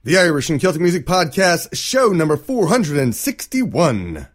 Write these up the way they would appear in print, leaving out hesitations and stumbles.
The Irish and Celtic Music Podcast, show number 461.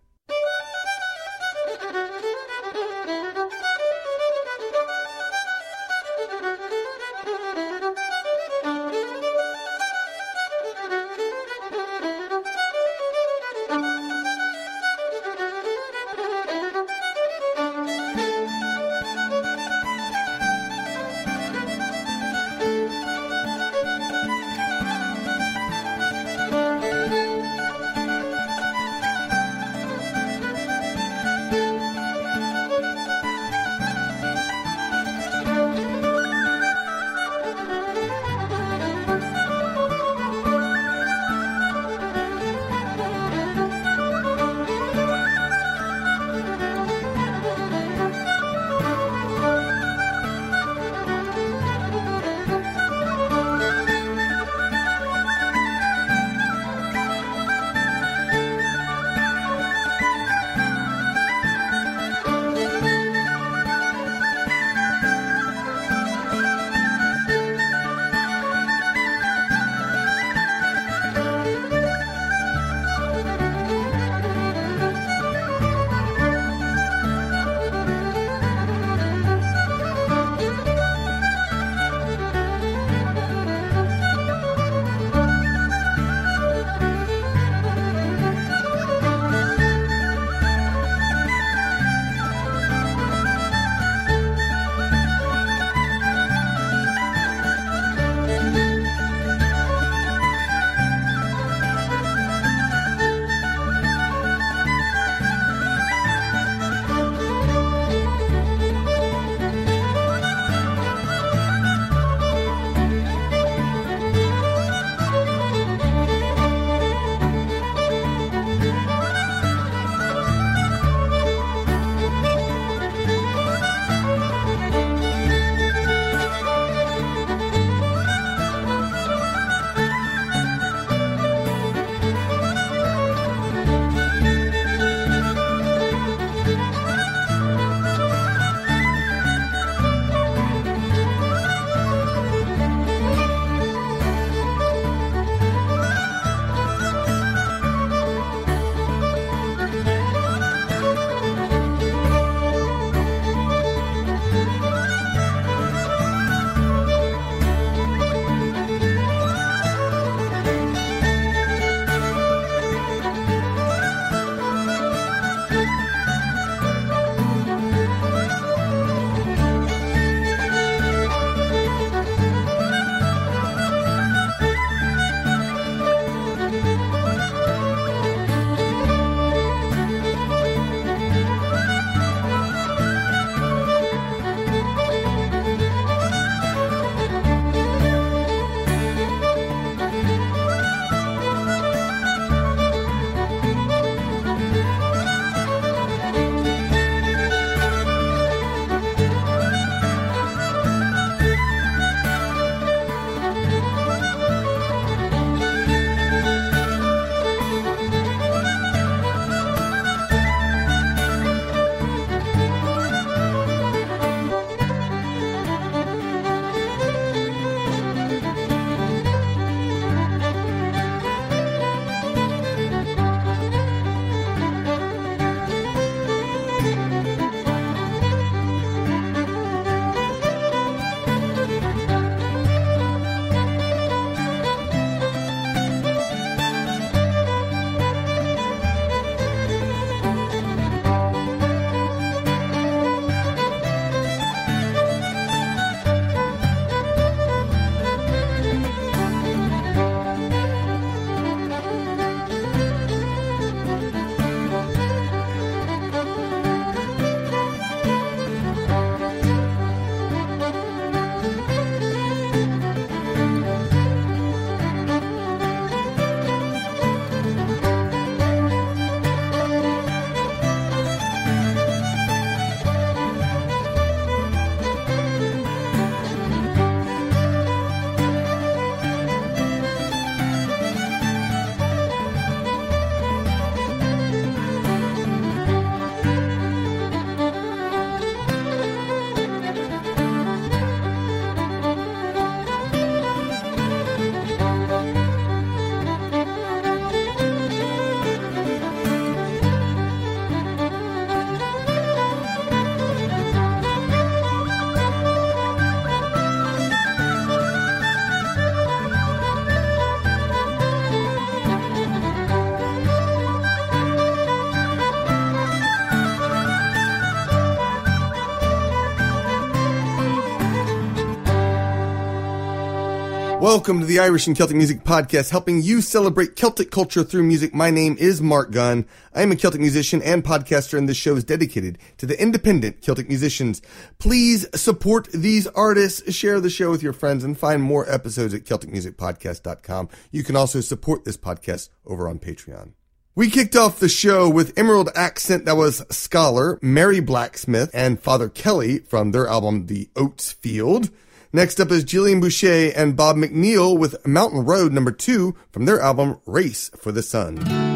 Welcome to the Irish and Celtic Music Podcast, helping you celebrate Celtic culture through music. My name is Mark Gunn. I am a Celtic musician and podcaster, and this show is dedicated to the independent Celtic musicians. Please support these artists, share the show with your friends, and find more episodes at CelticMusicPodcast.com. You can also support this podcast over on Patreon. We kicked off the show with Emerald Accent, that was Scholar, Mary Blacksmith, and Father Kelly from their album The Oats Field. Next up is Gillian Boucher and Bob McNeil with Mountain Road No. 2 from their album Race for the Sun.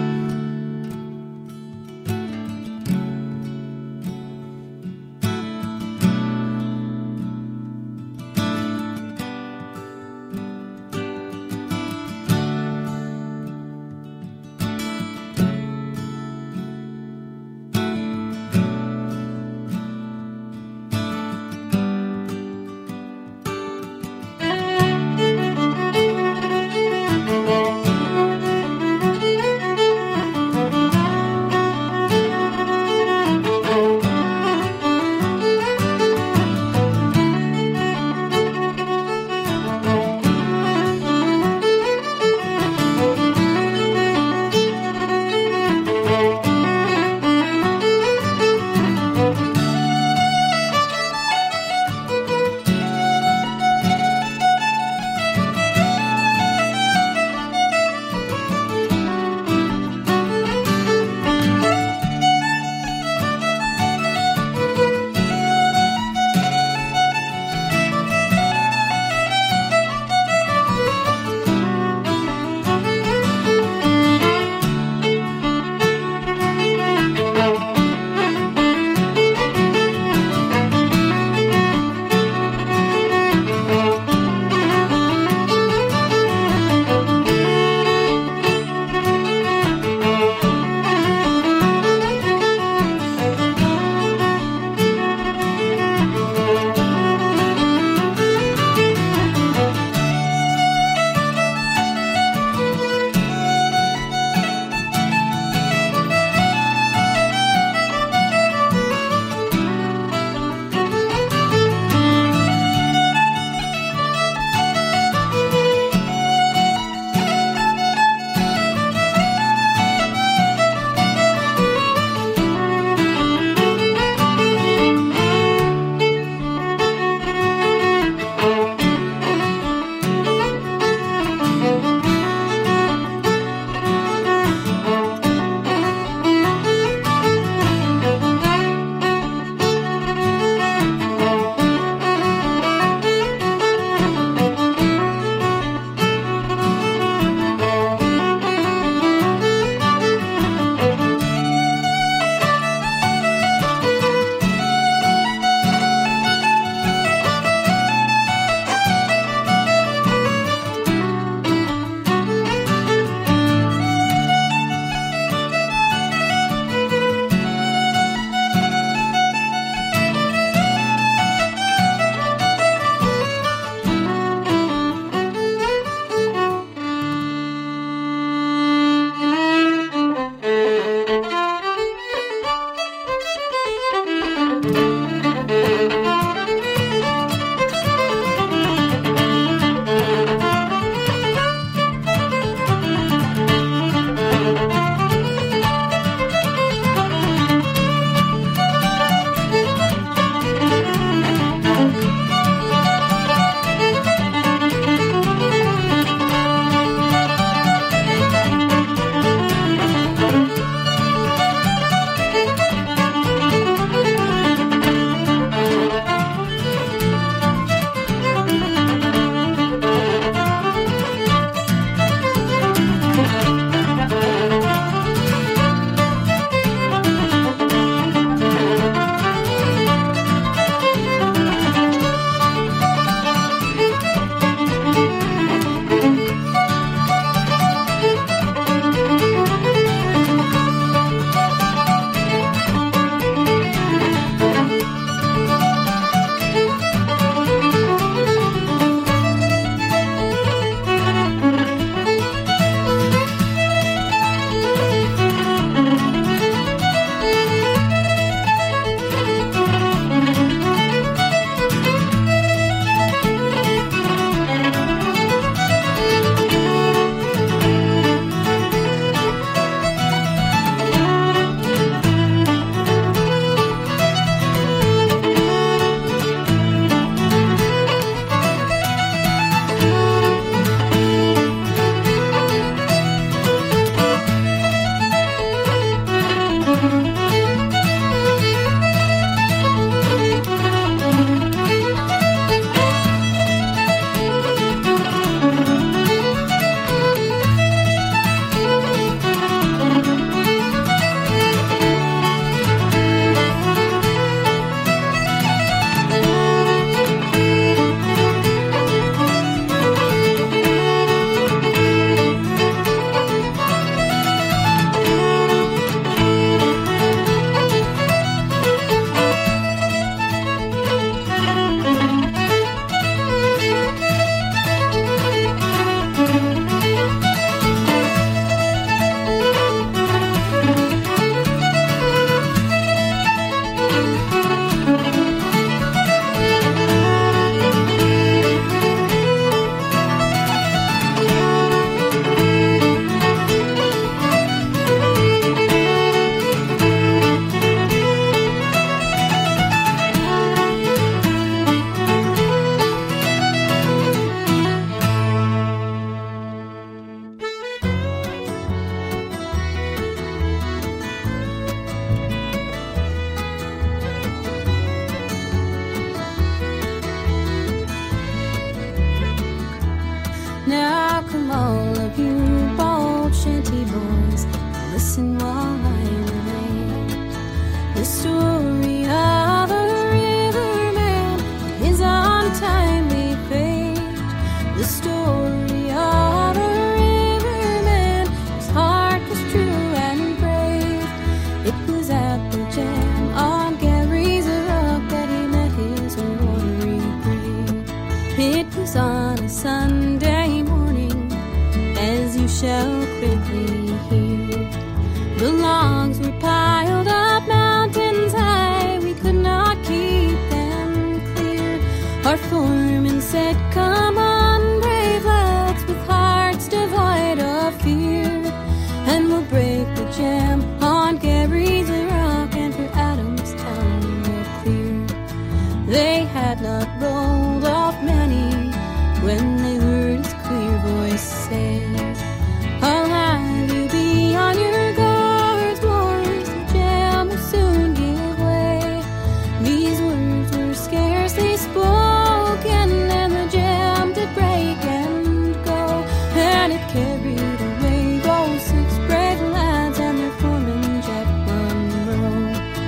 shall quickly hear. The logs were piled up mountains high, we could not keep them clear. Our foreman said, come on, brave lads, with hearts devoid of fear, and we'll break the jam on Gary's Rock, and for Adams Town we'll clear. They had not rolled off many when they heard his clear voice say, I'll have you be on your guards, boys, the jam will soon give way. These words were scarcely spoken, and the jam did break and go, and it carried away those 6 brave lads and their foreman Jack Monroe.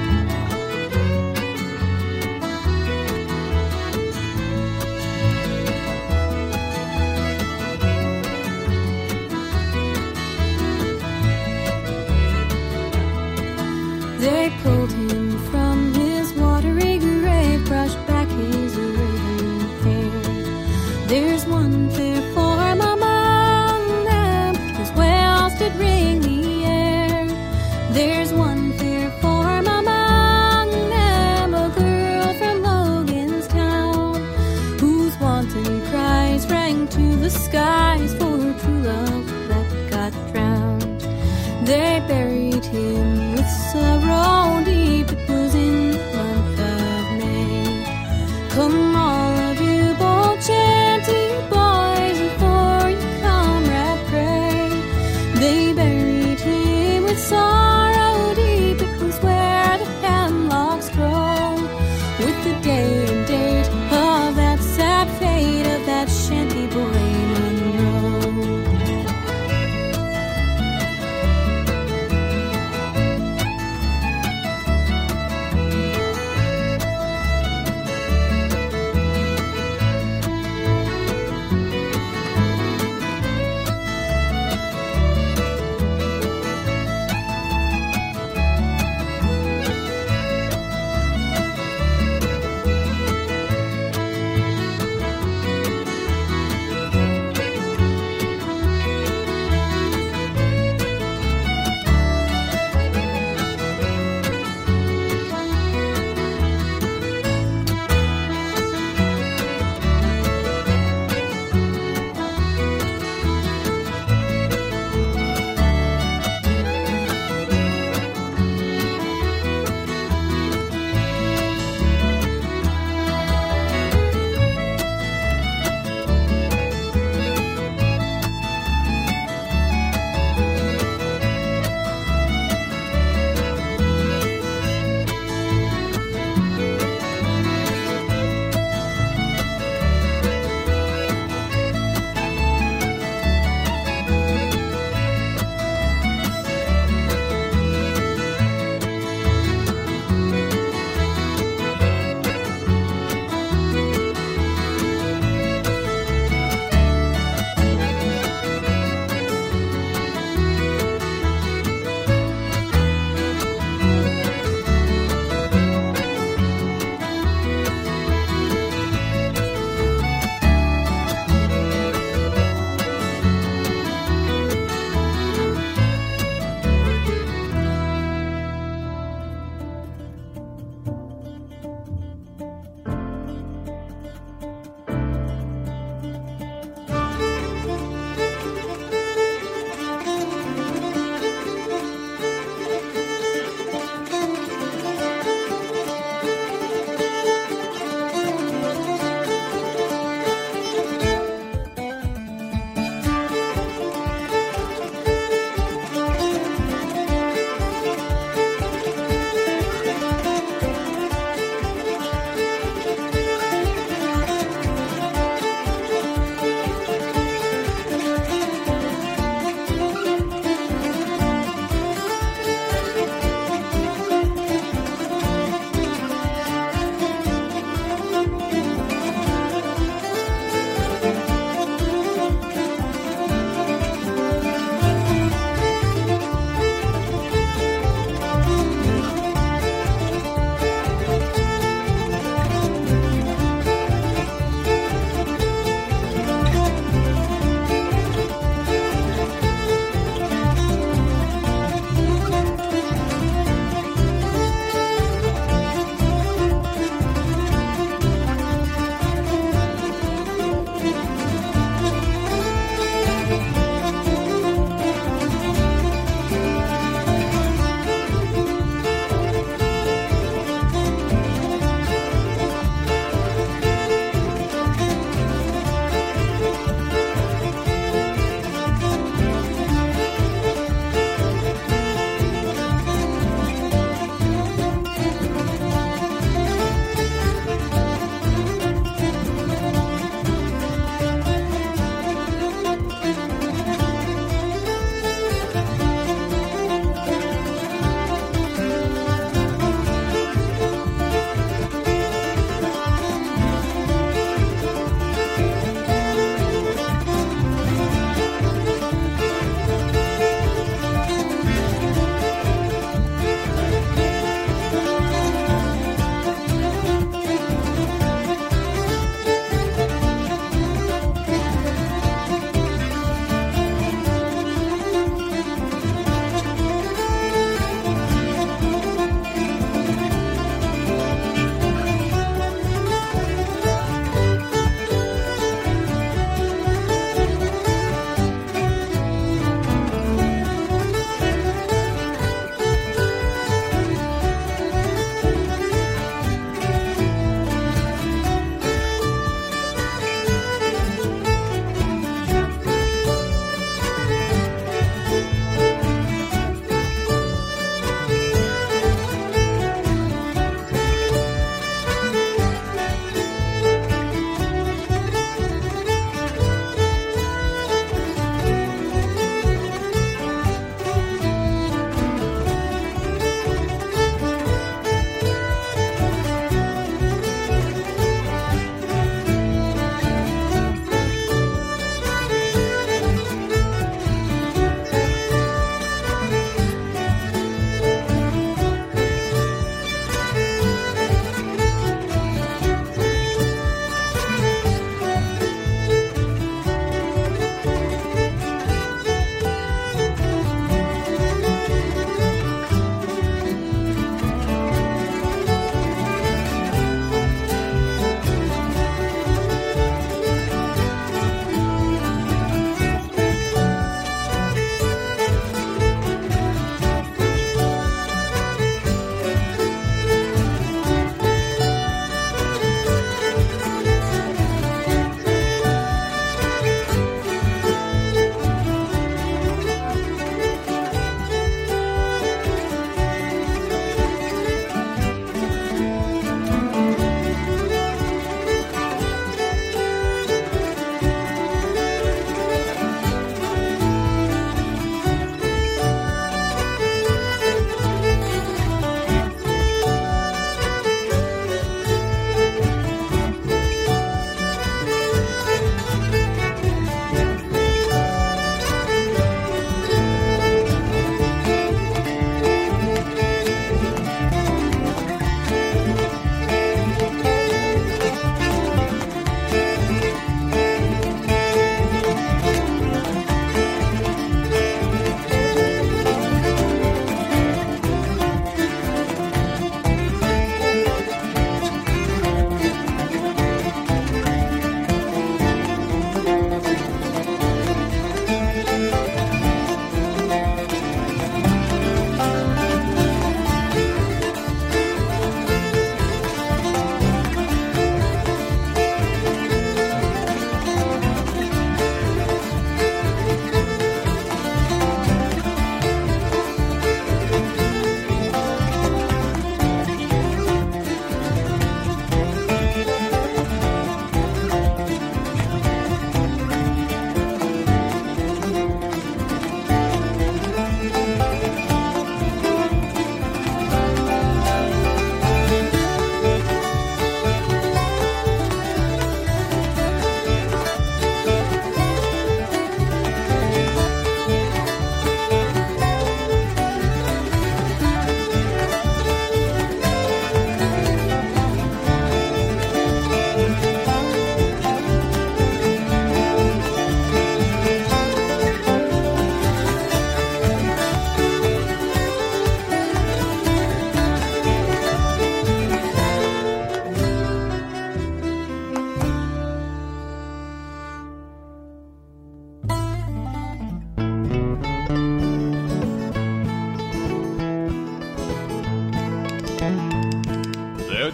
They pulled him from his watery grave, brushed back his raven hair. There's one fair form among them, his wails did ring the air. There's one fair form among them, a girl from Logan's Town, whose wanton cries rang to the skies for her true love that got drowned. They buried him with sorrow deep, it was in the month of May. Come all of you bold chanty boys, and for your comrade pray. They buried him with sorrow deep, it was where the hemlocks grow, with the day and date of that sad fate of that shanty boy Monroe.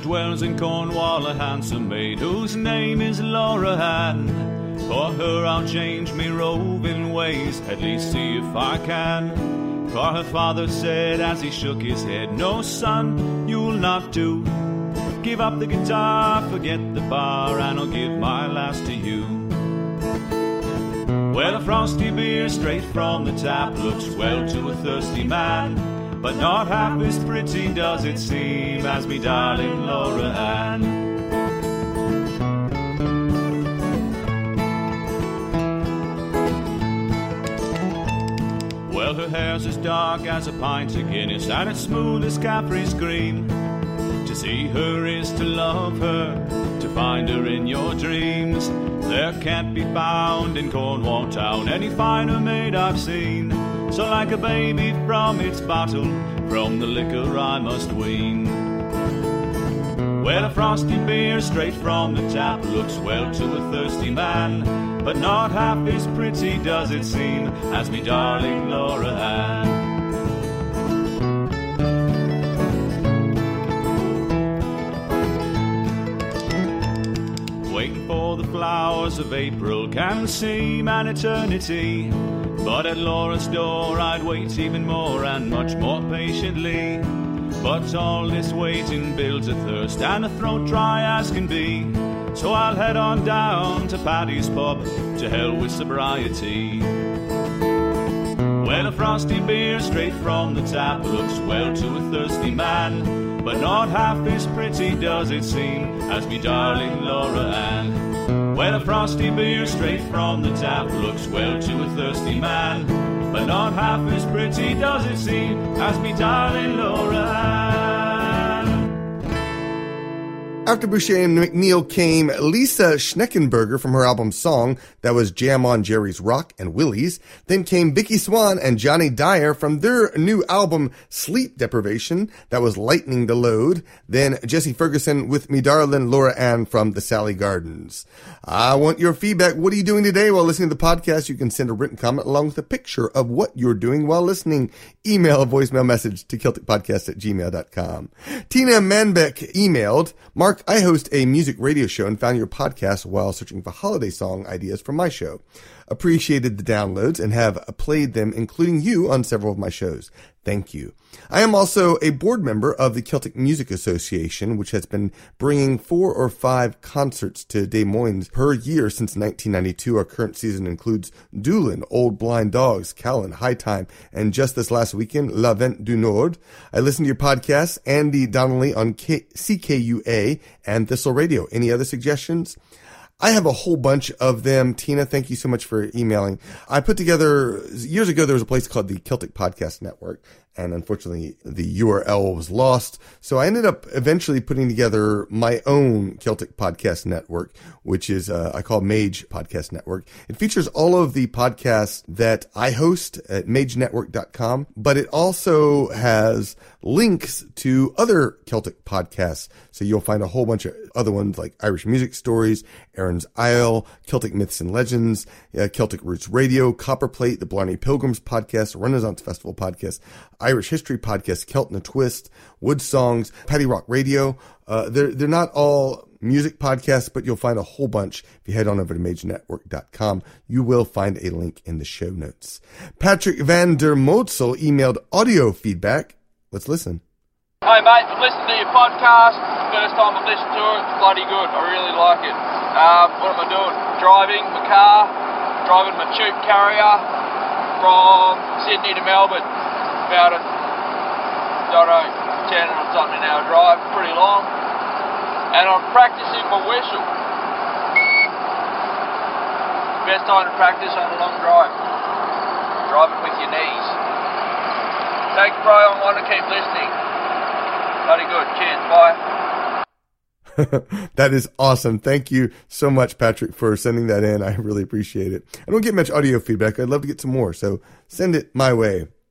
dwells in Cornwall a handsome maid whose name is Laura Ann. For her I'll change me roving ways, at least see if I can. For her father said as he shook his head, no son, you'll not do. Give up the guitar, forget the bar, and I'll give my last to you. Well, a frosty beer straight from the tap looks well to a thirsty man, but not half as pretty does it seem as me darling Laura Ann. Well, her hair's as dark as a pint of Guinness, and as smooth as Caffrey's green. To see her is to love her, to find her in your dreams. There can't be found in Cornwall town any finer maid I've seen. So like a baby from its bottle, from the liquor I must wean. Well, a frosty beer straight from the tap looks well to a thirsty man, but not half as pretty does it seem as me darling Laura Ann. Waiting for the flowers of April can seem an eternity, but at Laura's door I'd wait even more and much more patiently. But all this waiting builds a thirst and a throat dry as can be, so I'll head on down to Paddy's pub, to hell with sobriety. Well, a frosty beer straight from the tap looks well to a thirsty man, but not half as pretty does it seem as me darling Laura Ann. Well, a frosty beer straight from the tap looks well to a thirsty man, but not half as pretty does it seem as me darling Laura Ann. After Boucher and McNeil came Lisa Schneckenberger from her album Song, that was Jam on Jerry's Rock and Willie's. Then came Vicky Swan and Johnny Dyer from their new album Sleep Deprivation, that was Lightening the Load. Then Jesse Ferguson with Me Darlin' Laura Ann from the Sally Gardens. I want your feedback. What are you doing today while listening to the podcast? You can send a written comment along with a picture of what you're doing while listening. Email a voicemail message to CelticPodcast@gmail.com. Tina Manbeck emailed, Mark, I host a music radio show and found your podcast while searching for holiday song ideas for my show. Appreciated the downloads and have played them, including you, on several of my shows. Thank you. I am also a board member of the Celtic Music Association, which has been bringing 4 or 5 concerts to Des Moines per year since 1992. Our current season includes Doolin, Old Blind Dogs, Callan, High Time, and just this last weekend, La Vente du Nord. I listen to your podcasts, Andy Donnelly on CKUA and Thistle Radio. Any other suggestions? I have a whole bunch of them. Tina, thank you so much for emailing. I put together, years ago, there was a place called the Celtic Podcast Network, and unfortunately the URL was lost. So I ended up eventually putting together my own Celtic Podcast Network, which is, I call Mage Podcast Network. It features all of the podcasts that I host at magenetwork.com, but it also has links to other Celtic podcasts. So you'll find a whole bunch of other ones like Irish Music Stories, Aaron's Isle, Celtic Myths and Legends, Celtic Roots Radio, Copperplate, the Blarney Pilgrims Podcast, Renaissance Festival Podcast, Irish History Podcast, Celt and a Twist, Wood Songs, Paddy Rock Radio. They're not all music podcasts, but you'll find a whole bunch. If you head on over to magenetwork.com, you will find a link in the show notes. Patrick van der Moedsel emailed audio feedback. Let's listen. Hey mate, I'm listening to your podcast. First time I've listened to it. It's bloody good. I really like it. What am I doing? Driving my car, driving my tube carrier from Sydney to Melbourne. About a, don't know, 10 or something an hour drive. Pretty long. And I'm practicing my whistle. Best time to practice on a long drive. Driving with your knees. Thanks, bro. I want to keep listening. Bloody good. Cheers. Bye. That is awesome. Thank you so much, Patrick, for sending that in. I really appreciate it. I don't get much audio feedback. I'd love to get some more, so send it my way.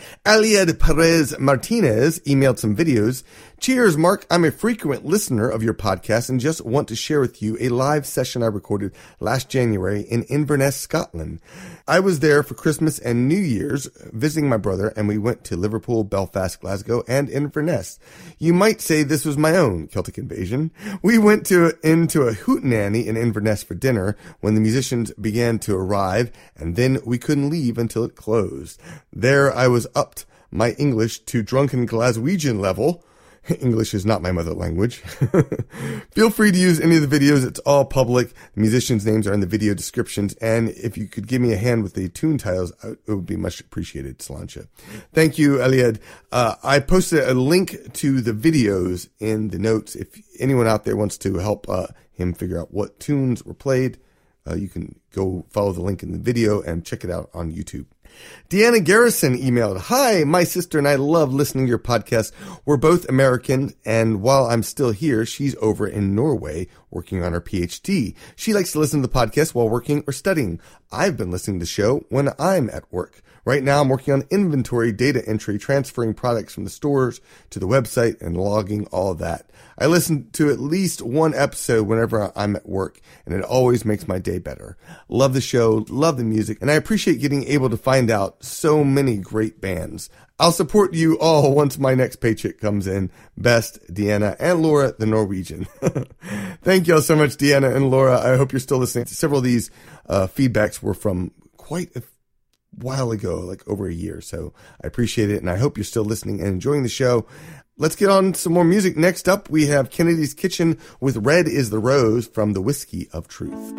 Alied Perez Martinez emailed some videos. Cheers, Mark. I'm a frequent listener of your podcast and just want to share with you a live session I recorded last January in Inverness, Scotland. I was there for Christmas and New Year's visiting my brother, and we went to Liverpool, Belfast, Glasgow, and Inverness. You might say this was my own Celtic invasion. We went into a hootenanny in Inverness for dinner when the musicians began to arrive, and then we couldn't leave until it closed. There I was upped my English to drunken Glaswegian level. English is not my mother language. Feel free to use any of the videos. It's all public. The musicians' names are in the video descriptions. And if you could give me a hand with the tune titles, it would be much appreciated, Sláinte. Thank you, Eliad. I posted a link to the videos in the notes. If anyone out there wants to help him figure out what tunes were played, you can go follow the link in the video and check it out on YouTube. Deanna Garrison emailed, "Hi, my sister and I love listening to your podcast. We're both American, and while I'm still here, she's over in Norway working on her PhD. She likes to listen to the podcast while working or studying. I've been listening to the show when I'm at work. Right now, I'm working on inventory data entry, transferring products from the stores to the website and logging all of that. I listen to at least one episode whenever I'm at work, and it always makes my day better. Love the show, love the music, and I appreciate getting able to find out so many great bands. I'll support you all once my next paycheck comes in. Best, Deanna and Laura, the Norwegian." Thank you all so much, Deanna and Laura. I hope you're still listening. Several of these feedbacks were from quite a while ago, like over a year. So I appreciate it, and I hope you're still listening and enjoying the show. Let's get on to some more music. Next up, we have Kennedy's Kitchen with Red is the Rose from the Whiskey of Truth.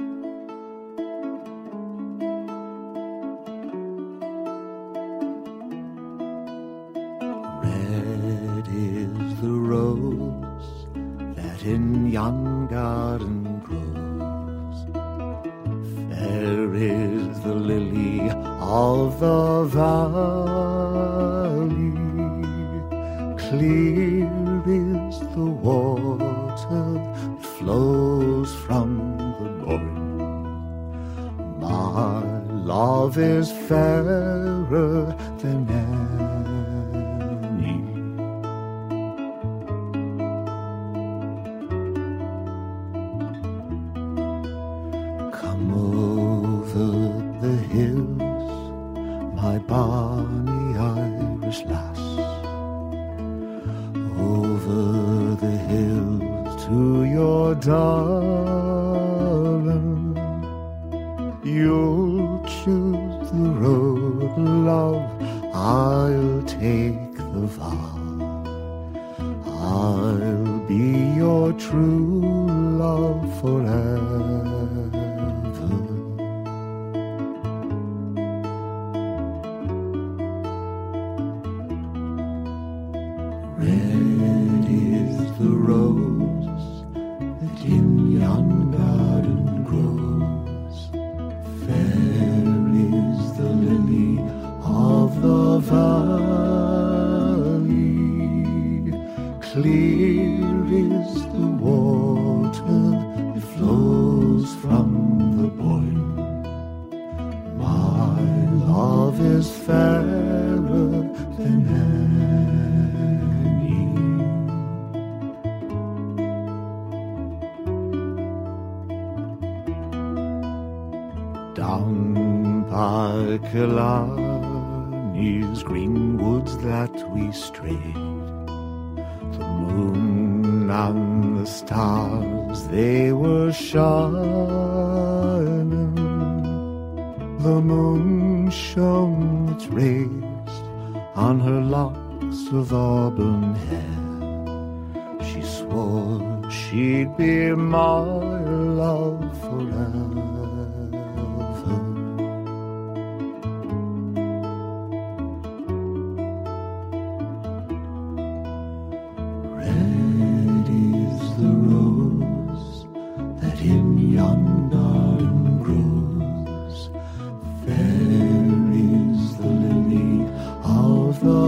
Red is the rose that in yon garden grows. Fair is the lily of the valley. Clear is the water that flows from the Boyne. My love is fairer than any. Come over the hills, my bonny Irish lass. Over the hills to your darling. You'll choose the road, love, I'll take the vow. I'll be your true love forever. Red is the rose that in yon garden grows. Fair is the lily of the valley. Clear is the water that flows from the Boyne. My love is fairer than any. Down by Killarney's green woods that we strayed, the moon and the stars, they were shining. The moon shone its rays on her locks of auburn hair. She swore she'd be my love forever. Red is the rose that in yon garden grows. Fair is the lily of the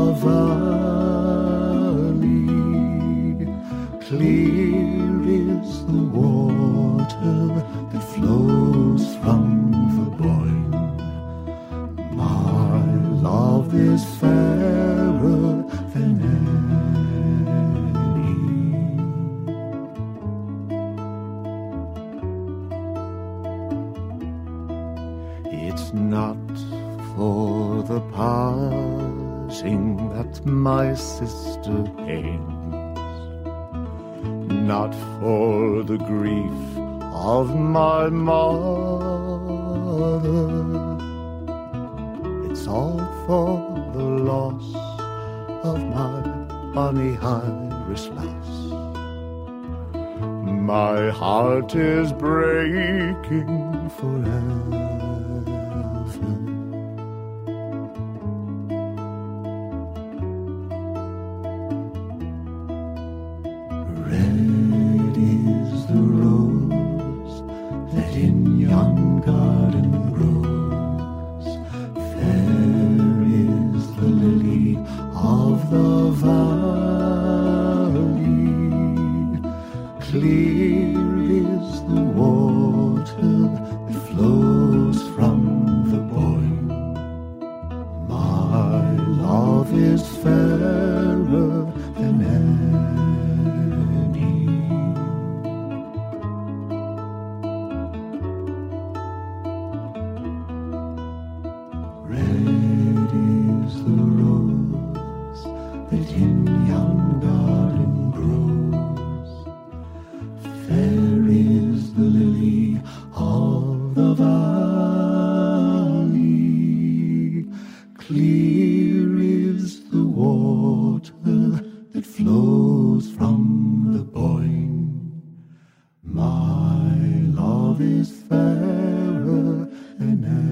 valley. Clear is the water that flows is fairer than any. It's not for the passing that my sister pains, not for the grief of my mother. It's all for the loss of my bonny Irish lass. My heart is breaking forever. Red is the rose that in yon garden grows. Fair is the lily of the valley. Clear is the water that flows from the Boyne. My love is fairer than any. Red is the rose that in yon garden grows. Fair is the lily of the valley. Clear is the water that flows from the Boyne. My love is fairer than any.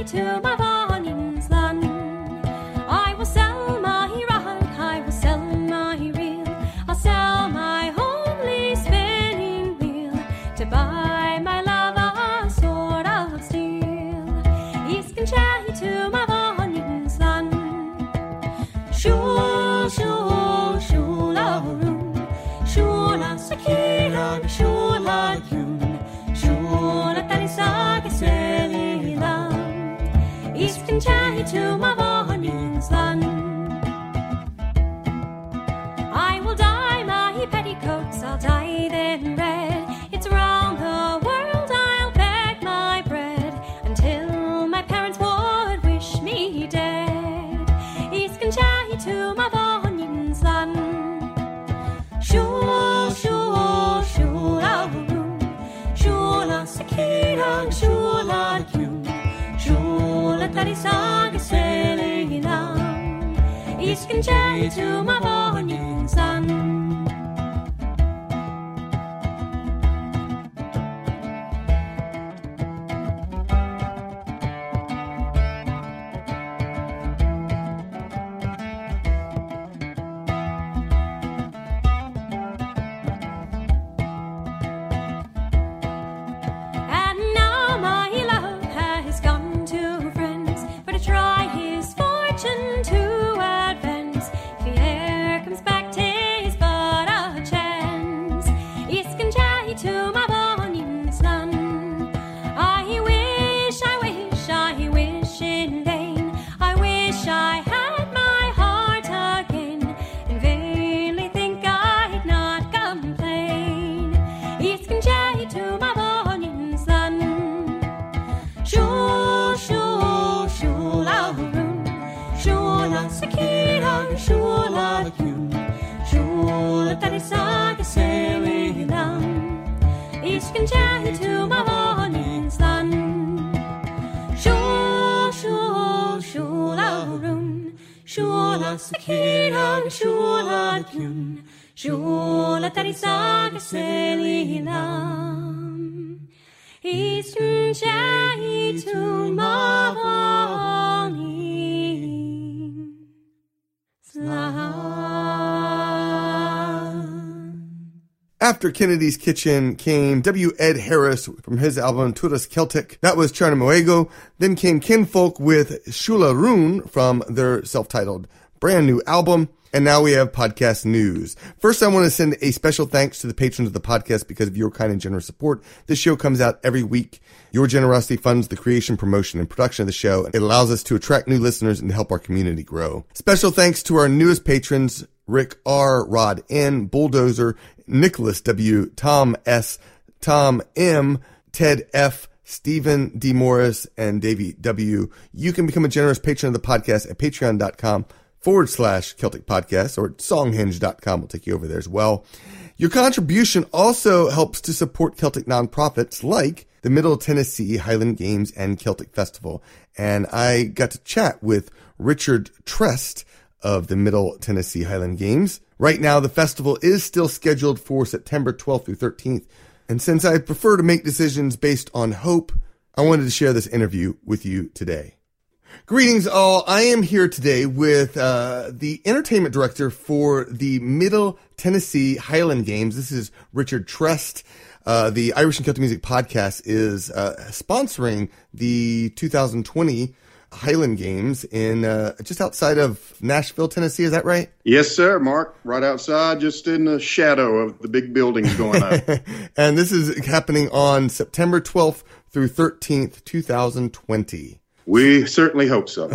Kentucky to my Bonnie's land. I will sell my rod, I will sell my reel, I'll sell my only spinning wheel to buy my love a sword of steel. East Kentucky to my Bonnie's land. Shul, shul, shularoon, shula sakira, shula yun, shula talisaga selilam. East Kentucky to my Bonnie's land. I will dye my petticoats, I'll dye them red. It's around the world I'll beg my bread until my parents would wish me dead. East Kentucky to my Bonnie's land. Shul, shul, shularoon, shula sakira, shula yun, shula talisaga selilam. East Kentucky to my Bonnie's land. And now my love has gone to friends for to try his fortune to advance. If he e'er comes back, 'tis but a chance. East Kentucky to my Bonnie's land. I wish in vain. I wish I had my heart again, and vainly think I'd not complain. East Kentucky to my Bonnie's land. Shul, shul, shularoon, shula sakira, shula yun, shula talisaga selilam. East Kentucky to my Bonnie's land. Shul, shul, shularoon, shula sakira, shula yun, shula talisaga selilam. East Kentucky to my Bonnie's land. After Kennedy's Kitchen came W. Ed Harris from his album Turas Celtic. That was Charnamoego. Then came Kinfolk with Shularoon from their self-titled brand new album. And now we have podcast news. First, I want to send a special thanks to the patrons of the podcast because of your kind and generous support. This show comes out every week. Your generosity funds the creation, promotion, and production of the show. It allows us to attract new listeners and to help our community grow. Special thanks to our newest patrons, Rick R., Rod N., Bulldozer, Nicholas W., Tom S., Tom M., Ted F., Stephen D. Morris, and Davey W. You can become a generous patron of the podcast at patreon.com/Celtic Podcast, or songhenge.com will take you over there as well. Your contribution also helps to support Celtic nonprofits like the Middle Tennessee Highland Games and Celtic Festival. And I got to chat with Richard Trest of the Middle Tennessee Highland Games. Right now, the festival is still scheduled for September 12th through 13th. And since I prefer to make decisions based on hope, I wanted to share this interview with you today. Greetings all. I am here today with the entertainment director for the Middle Tennessee Highland Games. This is Richard Trest. The Irish and Celtic Music Podcast is sponsoring the 2020 Highland Games in just outside of Nashville, Tennessee. Is that right? Yes, sir, Mark. Right outside, just in the shadow of the big buildings going up. And this is happening on September 12th through 13th, 2020. We certainly hope so.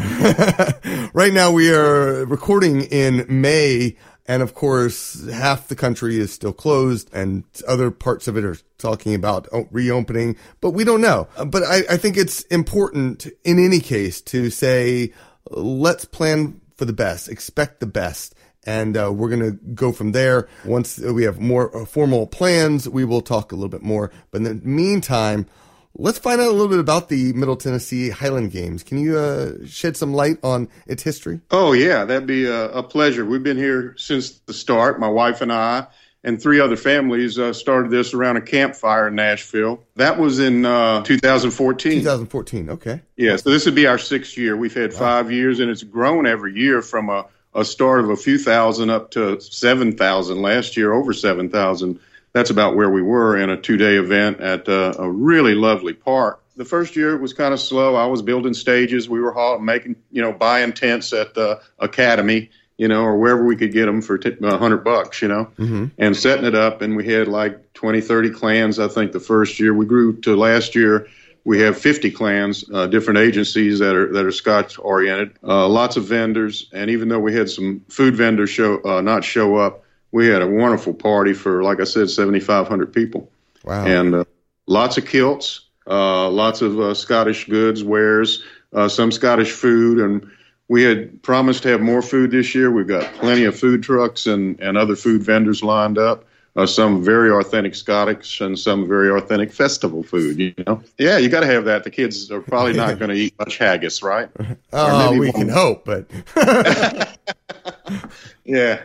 Right now we are recording in May, and of course half the country is still closed and other parts of it are talking about reopening, but we don't know. But I think it's important in any case to say, let's plan for the best, expect the best. And we're going to go from there. Once we have more formal plans, we will talk a little bit more. But in the meantime, let's find out a little bit about the Middle Tennessee Highland Games. Can you shed some light on its history? Oh, yeah, that'd be a pleasure. We've been here since the start, my wife and I, and 3 other families started this around a campfire in Nashville. That was in 2014. 2014, okay. Yeah, so this would be our 6th year. We've had 5 years, and it's grown every year from a start of a few thousand up to 7,000. Last year, over 7,000. That's about where we were in a 2-day event at a really lovely park. The first year it was kind of slow. I was building stages. We were buying tents at the Academy, or wherever we could get them for $100, and setting it up. And we had like 20, 30 clans, I think, the first year. We grew to last year. We have 50 clans, different agencies that are Scotch oriented, lots of vendors. And even though we had some food vendors not show up, we had a wonderful party for, like I said, 7,500 people. Wow. And lots of kilts, lots of Scottish goods, wares, some Scottish food. And we had promised to have more food this year. We've got plenty of food trucks and other food vendors lined up. Some very authentic Scottish and some very authentic festival food, Yeah, you got to have that. The kids are probably not going to eat much haggis, right? Oh, we can hope, but... Yeah.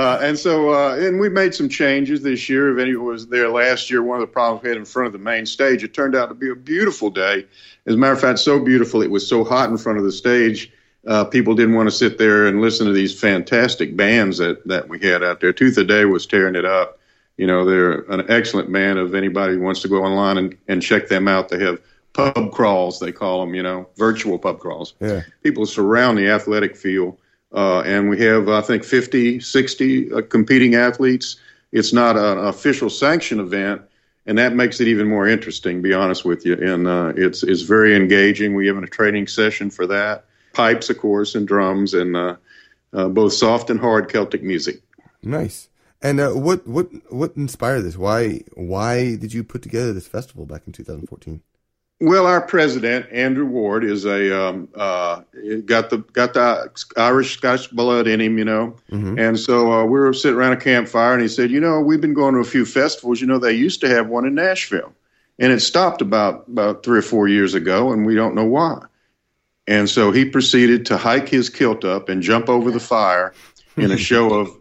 And we made some changes this year. If anyone was there last year, one of the problems we had in front of the main stage, it turned out to be a beautiful day. As a matter of fact, so beautiful, it was so hot in front of the stage, people didn't want to sit there and listen to these fantastic bands that we had out there. Tooth of Day was tearing it up. They're an excellent band. If anybody wants to go online and check them out, they have pub crawls, they call them, virtual pub crawls. Yeah. People surround the athletic field. And we have, I think, 50, 60 competing athletes. It's not an official sanction event, and that makes it even more interesting, to be honest with you. And it's very engaging. We have a training session for that. Pipes, of course, and drums, and both soft and hard Celtic music. Nice. And what inspired this? Why did you put together this festival back in 2014? Well, our president, Andrew Ward, is got the Irish Scottish blood in him, Mm-hmm. And so we were sitting around a campfire, and he said, we've been going to a few festivals. They used to have one in Nashville, and it stopped about 3 or 4 years ago, and we don't know why. And so he proceeded to hike his kilt up and jump over the fire in a show of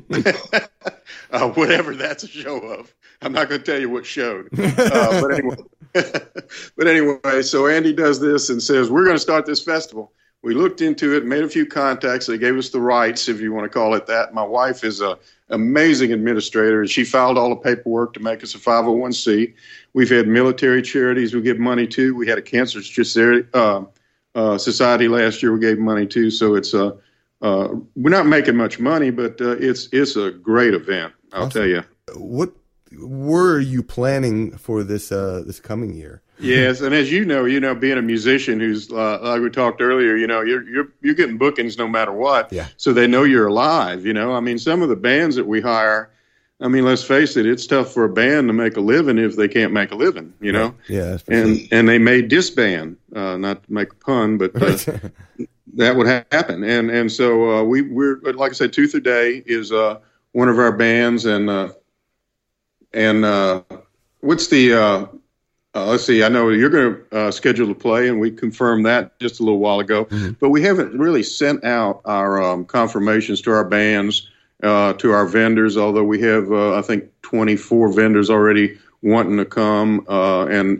whatever that's a show of. I'm not going to tell you what showed, but anyway. But anyway, so Andy does this and says, we're going to start this festival. We looked into it, made a few contacts. They gave us the rights, if you want to call it that. My wife is an amazing administrator, and she filed all the paperwork to make us a 501c. We've had military charities we give money to. We had a cancer society last year we gave money to. So it's we're not making much money, but it's a great event, I'll tell you. What were you planning for this coming year? Yes, and as you know, being a musician who's like we talked earlier, you're getting bookings no matter what. Yeah. So they know you're alive. Some of the bands that we hire, let's face it, it's tough for a band to make a living if they can't make a living. Yeah, that's and they may disband, not to make a pun, but that would happen. And so we're like I said, Tooth of Day is one of our bands, and what's the let's see, I know you're going to schedule a play, and we confirmed that just a little while ago, but we haven't really sent out our confirmations to our bands, to our vendors, although we have, I think, 24 vendors already wanting to come, and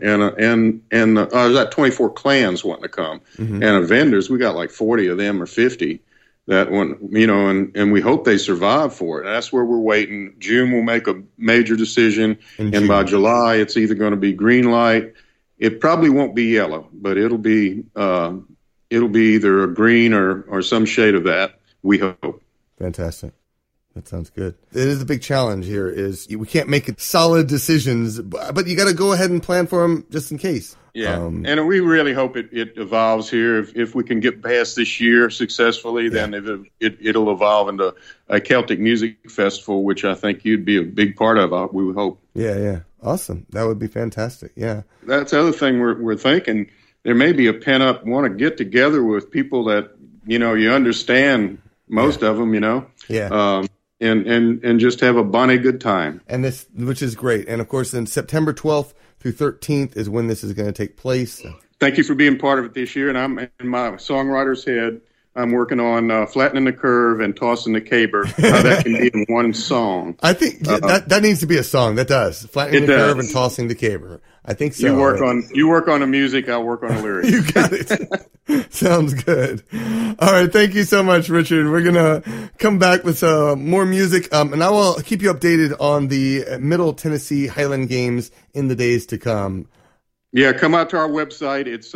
24 clans wanting to come, and vendors, we got like 40 of them or 50. That one, and we hope they survive for it. That's where we're waiting. June will make a major decision, and by July, it's either going to be green light. It probably won't be yellow, but it'll be either a green or some shade of that. We hope. Fantastic. That sounds good. It is a big challenge here. Is we can't make solid decisions, but you got to go ahead and plan for them just in case. Yeah, and we really hope it evolves here. If we can get past this year successfully, then it'll evolve into a Celtic music festival, which I think you'd be a big part of. We would hope. Yeah, awesome. That would be fantastic. Yeah, that's the other thing we're thinking. There may be a pent-up want to get together with people that you understand most of them. Yeah. And just have a bonny good time. And this, which is great. And of course, then September 12th through 13th is when this is going to take place. Thank you for being part of it this year. And I'm in my songwriter's head. I'm working on Flattening the Curve and Tossing the Caber. That can be in one song. I think that needs to be a song. That does. Flattening the Curve and Tossing the Caber. I think so. You work on the music, I'll work on the lyrics. You got it. Sounds good. All right. Thank you so much, Richard. We're going to come back with more music. And I will keep you updated on the Middle Tennessee Highland Games in the days to come. Yeah, come out to our website. It's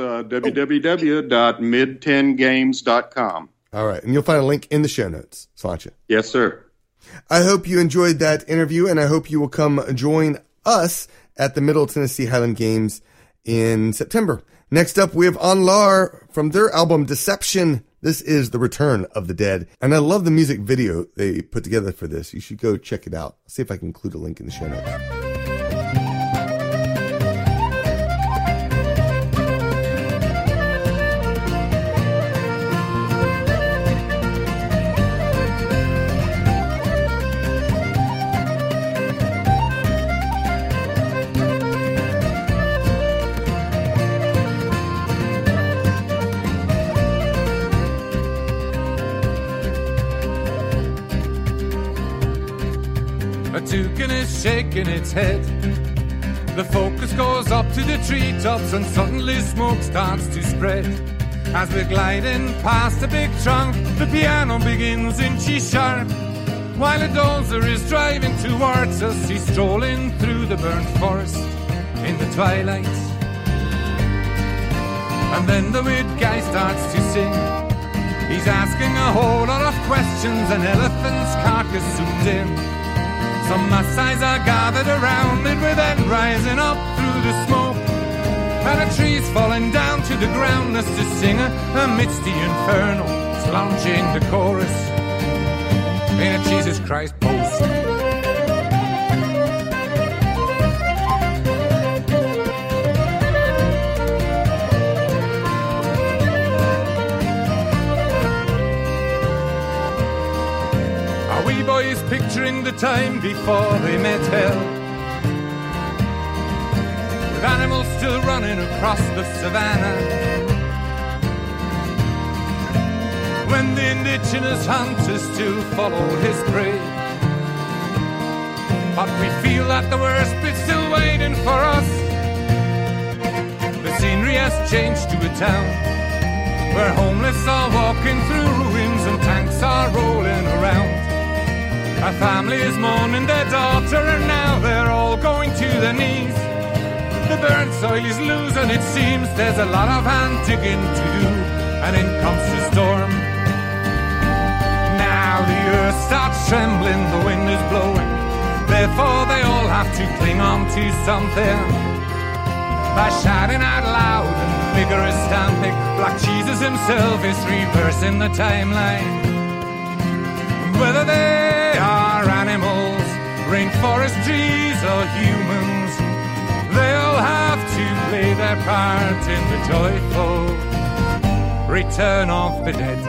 www.mid10games.com. All right. And you'll find a link in the show notes. Sláinte. Yes, sir. I hope you enjoyed that interview, and I hope you will come join us at the Middle Tennessee Highland Games in September. Next up, we have Anlar from their album Deception. This is The Return of the Dead. And I love the music video they put together for this. You should go check it out. I'll see if I can include a link in the show notes. A toucan is shaking its head. The focus goes up to the treetops and suddenly smoke starts to spread. As we're gliding past the big trunk, the piano begins in G-sharp. While a dozer is driving towards us, he's strolling through the burnt forest in the twilight. And then the weird guy starts to sing. He's asking a whole lot of questions, an elephant's carcass zoomed in. Some Maasai's are gathered around it, we're then rising up through the smoke. And a tree's falling down to the ground as the singer amidst the inferno slouching the chorus in a Jesus Christ pose. Boys picturing the time before they met hell, with animals still running across the savannah, when the indigenous hunters still follow his prey. But we feel that the worst bit's still waiting for us. The scenery has changed to a town where homeless are walking through ruins and tanks are rolling around. A family is mourning their daughter and now they're all going to their knees. The burnt soil is loose and it seems there's a lot of hand digging to do. And in comes the storm. Now the earth starts trembling, the wind is blowing. Therefore they all have to cling on to something. By shouting out loud and vigorous stamping, Black Jesus himself is reversing the timeline. Whether they are animals, rainforest trees or humans, they all have to play their part in the joyful return of the dead.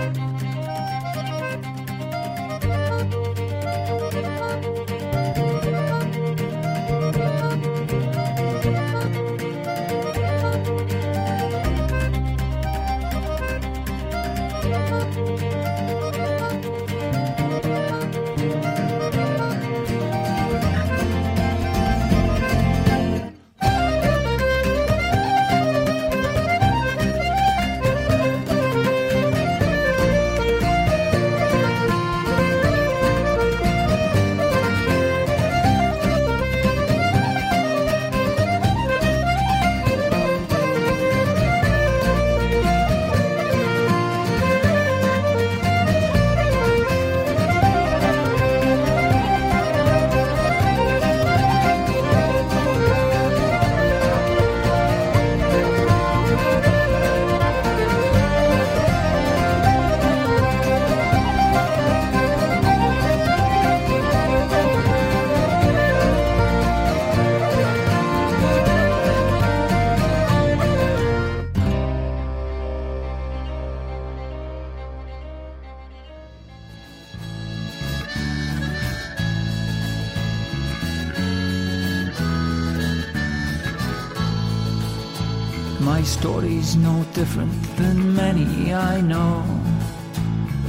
My story's no different than many I know.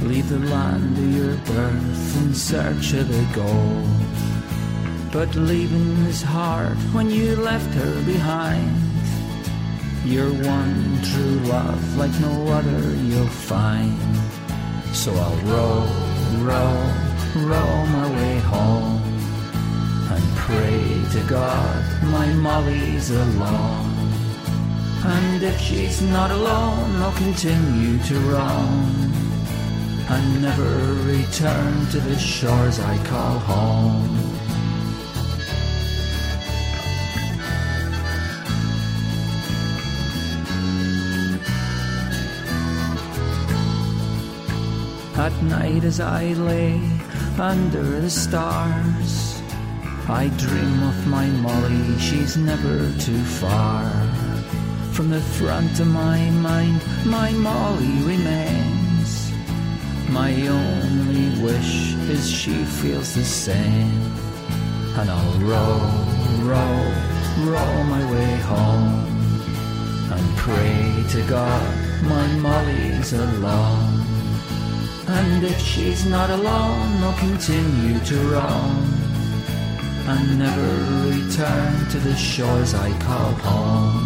leave the land of your birth in search of the gold. But leaving is hard when you left her behind. You're one true love like no other you'll find. So I'll row, row, row my way home and pray to God my Molly's along. And if she's not alone, I'll continue to roam and never return to the shores I call home. At night as I lay under the stars, I dream of my Molly, she's never too far. From the front of my mind, my Molly remains. My only wish is she feels the same. And I'll row, row, row my way home and pray to God my Molly's along. And if she's not alone, I'll continue to roam and never return to the shores I call home.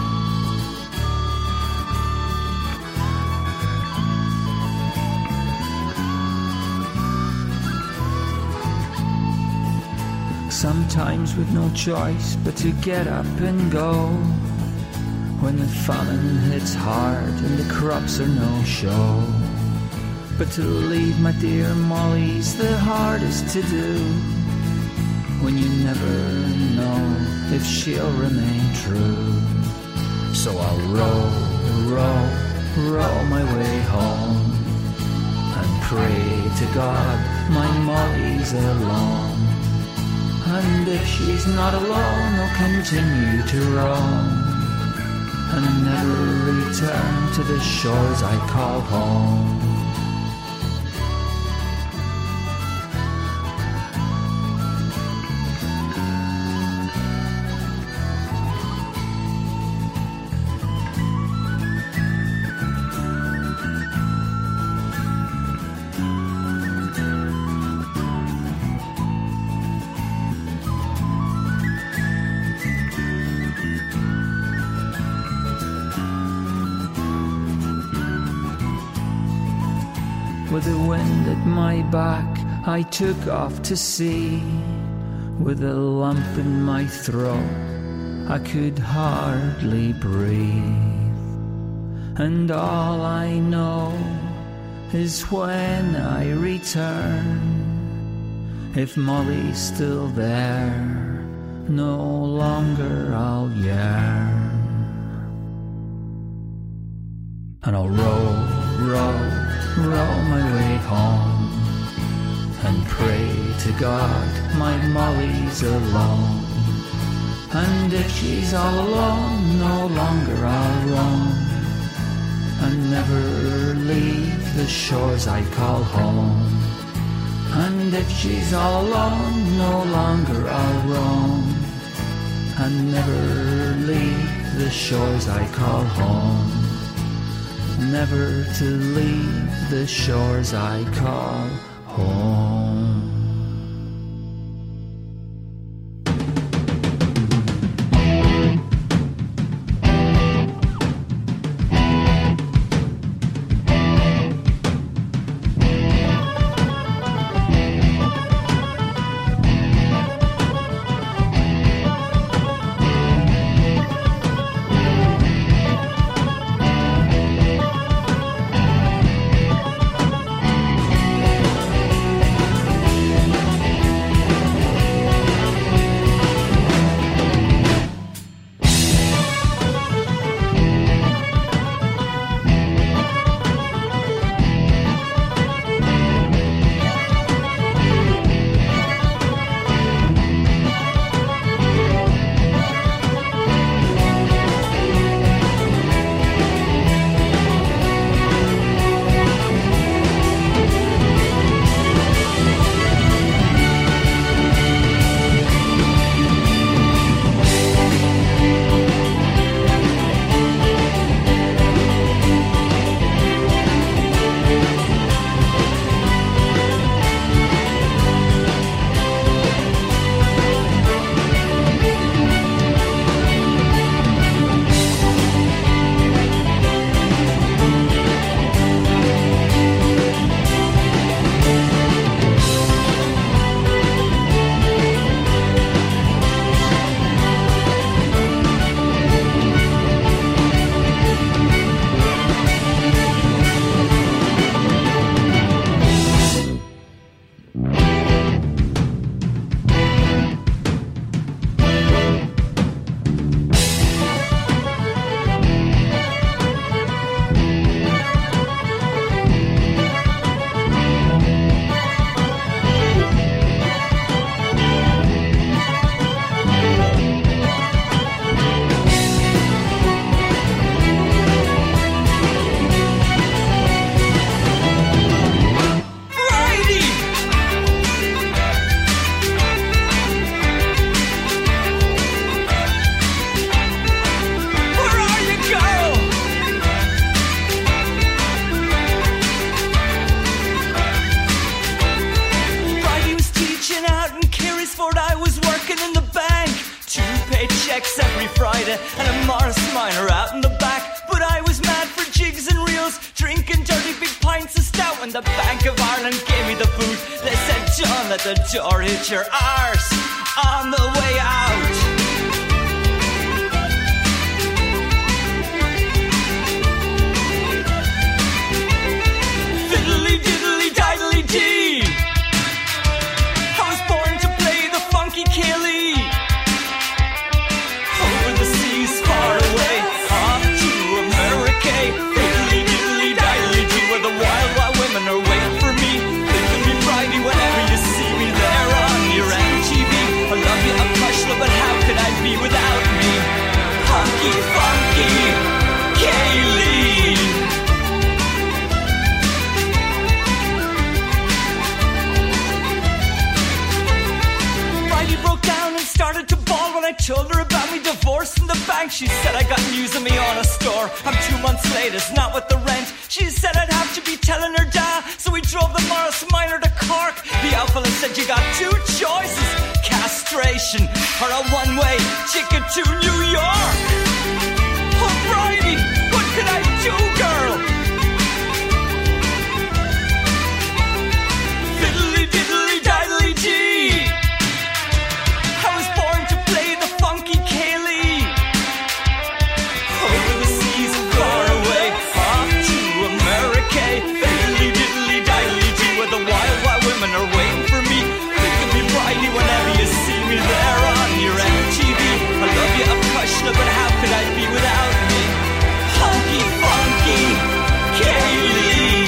Sometimes with no choice but to get up and go, when the famine hits hard and the crops are no show. But to leave my dear Molly's the hardest to do, when you never know if she'll remain true. So I'll row, row, row my way home and pray to God my Molly's along. And if she's not alone, I'll continue to roam and never return to the shores I call home. With the wind at my back, I took off to sea. With a lump in my throat, I could hardly breathe. And all I know is when I return, if Molly's still there, no longer I'll yearn. And I'll row, row, row my way home and pray to God my Molly's alone. And if she's all alone, no longer I'll roam and never leave the shores I call home. And if she's all alone, no longer I'll roam and never leave the shores I call home. Never to leave the shores I call home. me Friday and a Morris Minor out in the back. But I was mad for jigs and reels, drinking dirty big pints of stout. When the Bank of Ireland gave me the boot, they said, John, let the door hit your arse on the way out. Diddly-diddly-diddly-dee, I was born to play the funky Kaylee. Over the seas far away, off to America. Diddly-diddly-diddly-dee, where the wild, wild women are waiting for me. Thinking me Friday whenever you see me there on your MTV. I love you, I'm Kushla, but how could I be without me? Funky, funky Kaylee. Broke down and started to bawl when I told her about me divorce from the bank. She said I got news of me on a store. I'm 2 months late, it's not with the rent. She said I'd have to be telling her da. So we drove the Morris Minor to Cork. The outfella said you got two choices, castration or a one-way ticket to New York. Alrighty, what could I do, girl? Fiddly-diddly-diddly-dee, I was born to play the funky Kaylee. Over the seas and far away, off to America. Diddly-diddly-diddly-dee, where the wild, wild women are waiting for me. Thinking me Friday whenever you see me there on your MTV. I love you, I'm Kushla, but how could I be without me? Funky, funky Kaylee.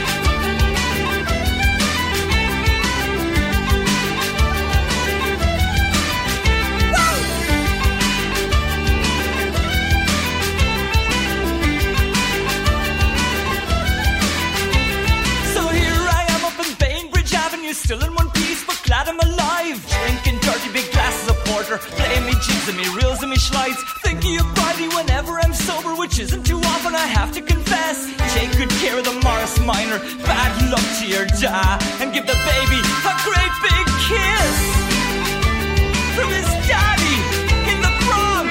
Still in one piece, but glad I'm alive. Drinking dirty big glasses of porter, playing me jigs and me reels and me slides. Thinking of Friday whenever I'm sober, which isn't too often, I have to confess. Take good care of the Morris Minor, bad luck to your da, and give the baby a great big kiss from his daddy in the Bronx.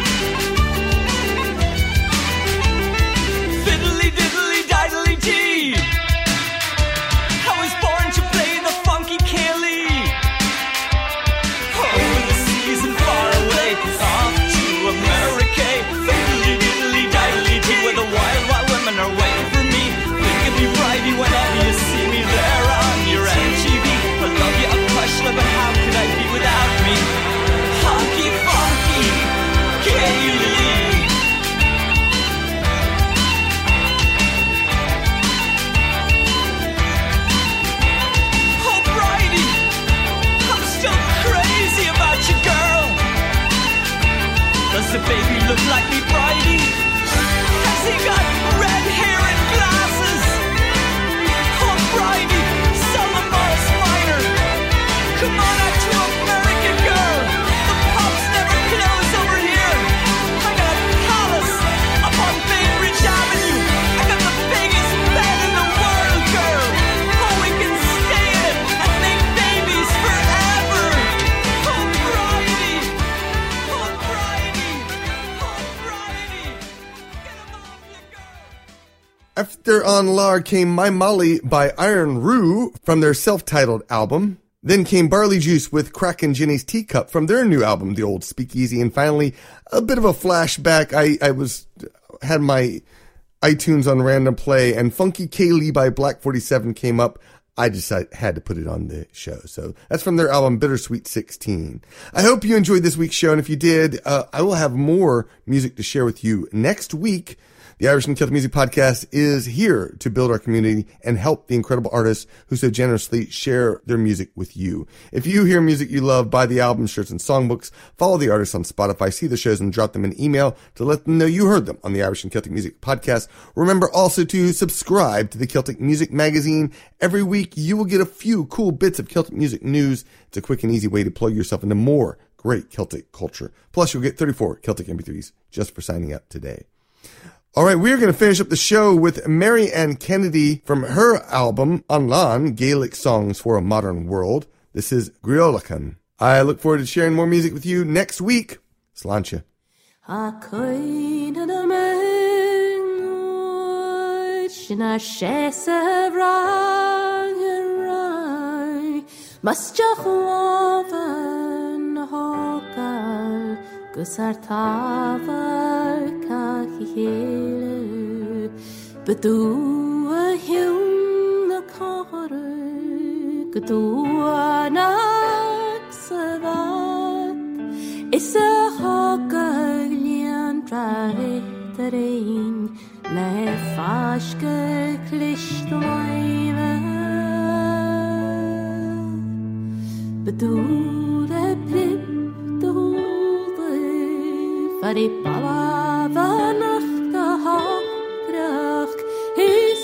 Fiddly-diddly-diddly-dee, I was born to play the funky Kaylee. Over the seas and far away, off to America. Fiddly-diddly-diddly-dee, where the wild, wild women are waiting for me. Thinking me Friday whenever you see me there on your MTV. I love you, I'm Kushla, but how could I be without me? Funky, funky Kaylee. Does the baby look like me, Bridie? Has he got red hair and glasses? Oh, Bridie, sell the Morris Minor. Come on out to America, girl. The pubs never close over here. I got a palace up on Bainbridge Avenue. I got the biggest bed in the world, girl. Oh, we can stay in it and make babies forever. Oh, Bridie. Oh, Bridie. After On Lar came My Molly by Iron Rue from their self-titled album. Then came Barley Juice with Crack and Jenny's Teacup from their new album, The Old Speakeasy. And finally, a bit of a flashback. I had my iTunes on random play, and Funky Kaylee by Black 47 came up. I just had to put it on the show. So that's from their album Bittersweet 16. I hope you enjoyed this week's show, and if you did, I will have more music to share with you next week. The Irish and Celtic Music Podcast is here to build our community and help the incredible artists who so generously share their music with you. If you hear music you love, buy the album, shirts, and songbooks, follow the artists on Spotify, see the shows, and drop them an email to let them know you heard them on the Irish and Celtic Music Podcast. Remember also to subscribe to the Celtic Music Magazine. Every week you will get a few cool bits of Celtic music news. It's a quick and easy way to plug yourself into more great Celtic culture. Plus, you'll get 34 Celtic MP3s just for signing up today. All right, we're going to finish up the show with Mary Ann Kennedy from her album, An Lan, Gaelic Songs for a Modern World. This is Griolachan. I look forward to sharing more music with you next week. Sláinte. a coin and a man, Shina Shesa Rai, Masjahovan Hokal, Gusartava Kahil, Bedu a him the car, Gudua Naxavak, is a Hokalian Drahitarin, Le Fashke Klishtoiva, Bedu the Pip, the Fari Baba Nachta Hakrach, his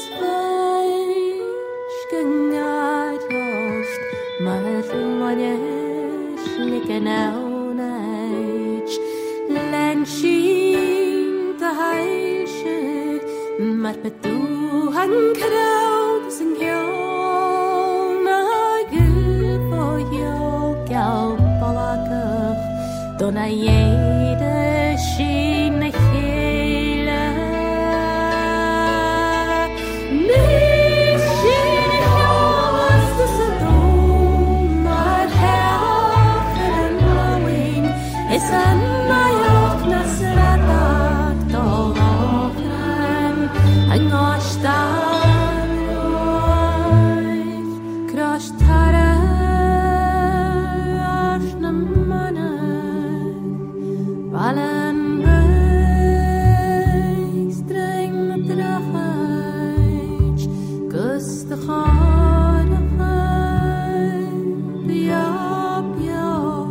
Fleischgengadost, Marwanesh, Lickenaunage, Lenschien, the Heilsche, Marpetu, Hankrauts and Yona, Gilfo Yokal Balakach, Dona Yede, Shin Hela. It's a Mayok Nasratak Dolokran, a Noshtan Cross Tara Ashnamana Valan Reis Dreng Drahaj Gust the Khanafai Biab Yab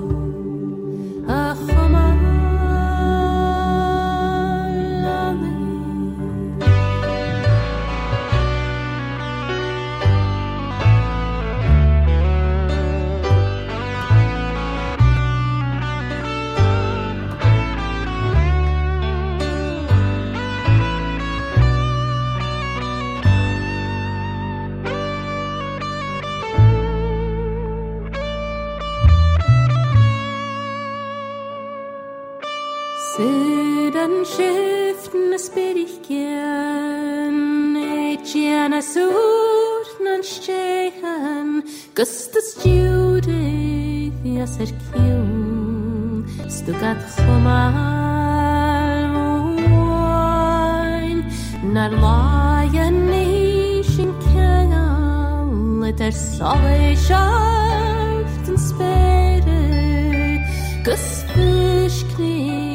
Sedan skiften spiriken, etjana surnan stehen, gustas Judith, jas kium, stukat chomal oin, nar laien nishin kengal, etter sale schaften spere, gus fisch knie,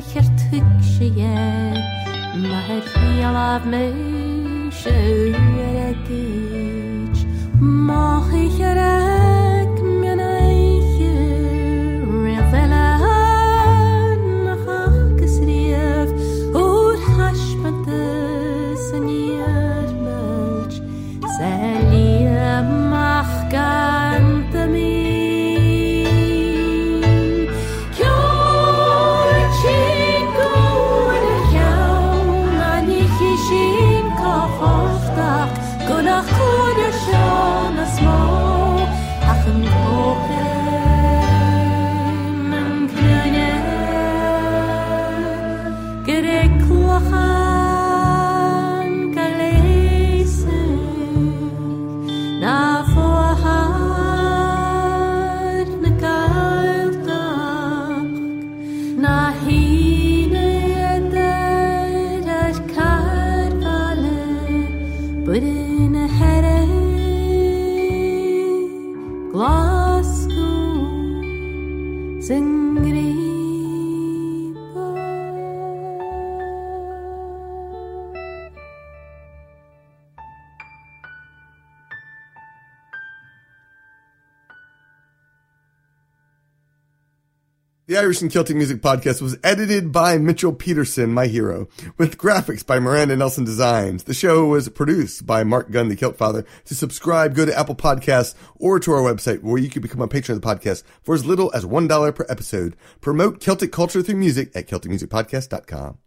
Maher fialav me shuragich Mahirek menaiche Revelan Machakesriev Ur hashpantes en yermelch Zelia machgantamim The Irish and Celtic Music Podcast was edited by Mitchell Peterson, my hero, with graphics by Miranda Nelson Designs. The show was produced by Mark Gunn, the Celt Father. To subscribe, go to Apple Podcasts or to our website where you can become a patron of the podcast for as little as $1 per episode. Promote Celtic culture through music at CelticMusicPodcast.com.